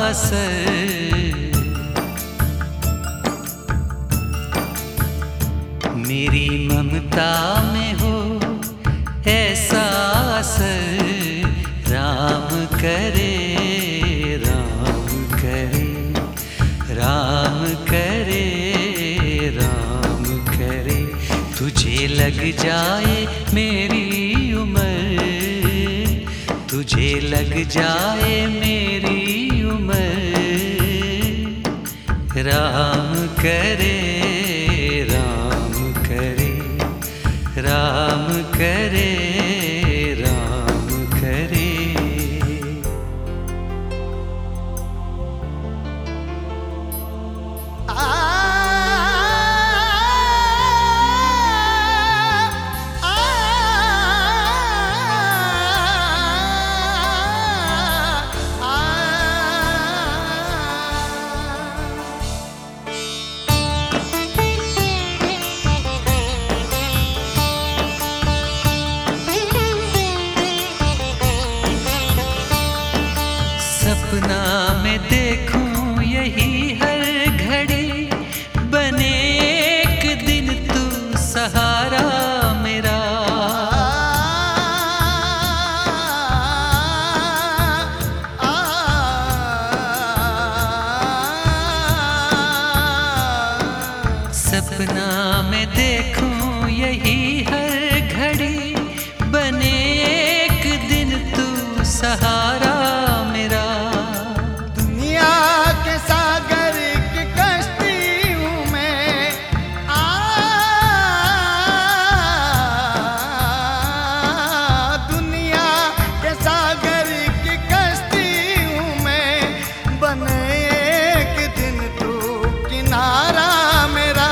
असर। मेरी ममता में हो ऐसा असर। राम करे, राम करे, राम करे, राम करे। तुझे लग जाए मेरी उम्र, तुझे लग जाए मेरी उम्र। राम करे, राम करे, राम करे, राम करे। सपना में देखूं यही हर घड़ी, बने एक दिन तू सहारा मेरा। सपना में देखूं यही हर घड़ी, बने एक दिन तू सहारा मेरा। दुनिया के सागर की कश्ती हूँ मैं, दुनिया के सागर की कश्ती हूँ मैं, बने एक दिन तू किनारा मेरा।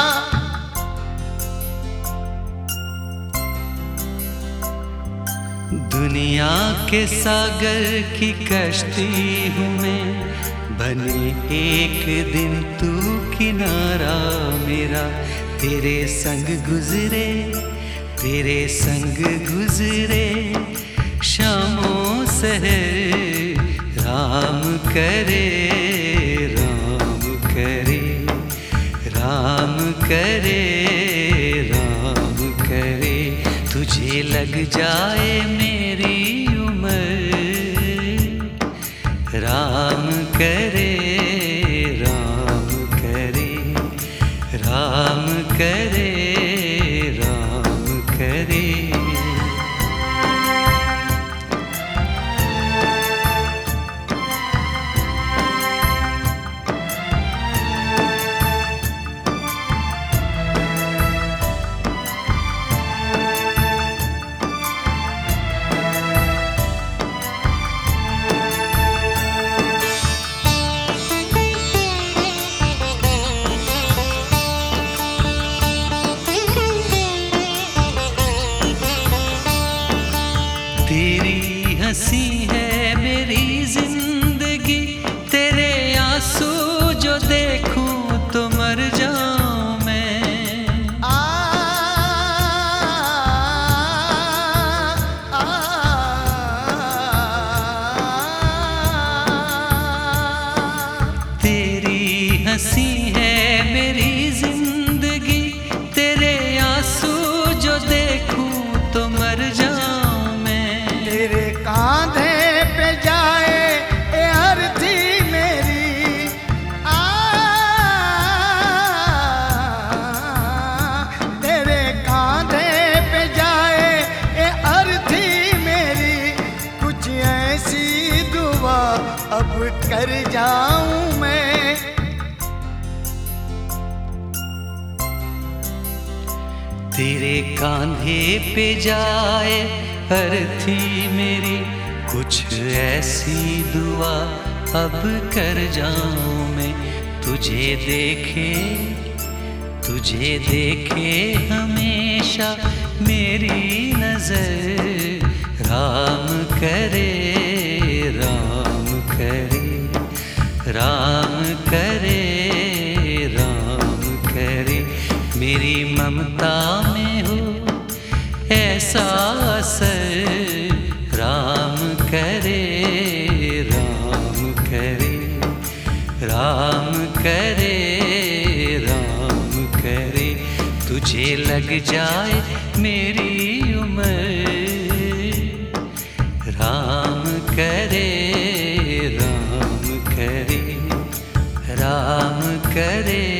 दुनिया के सागर की कश्ती हूँ मैं, बने एक दिन तू किनारा मेरा। तेरे संग गुजरे, तेरे संग गुजरे शामों सहर। राम करे, राम करे, राम करे, राम करे। तुझे लग जाए मेरी उम्र। राम करे, राम करे, राम करे, राम करे। तेरी हंसी है मेरी जिंदगी, तेरे आंसू जो देखूं तो मर जाऊं मैं। तेरी हंसी है मेरी जिंदगी, तेरे आंसू जो देखूं तो मर जाऊं। तेरे कांधे पे जाए ए अर्थी मेरी, तेरे कांधे पे जाए ए अर्थी मेरी। कुछ ऐसी दुआ अब कर जाऊं मैं। तेरे कांधे पे जाए अर्थी मेरी, कुछ ऐसी दुआ अब कर जाऊं मैं। तुझे देखे, तुझे देखे हमेशा मेरी नजर। राम करे, राम करे, राम करे, राम करे। मेरी ममता में हो ऐसा असर। राम करे, राम करे, राम करे, राम करे, तुझे लग जाए मेरी उम्र। राम करे, राम करे, राम करे।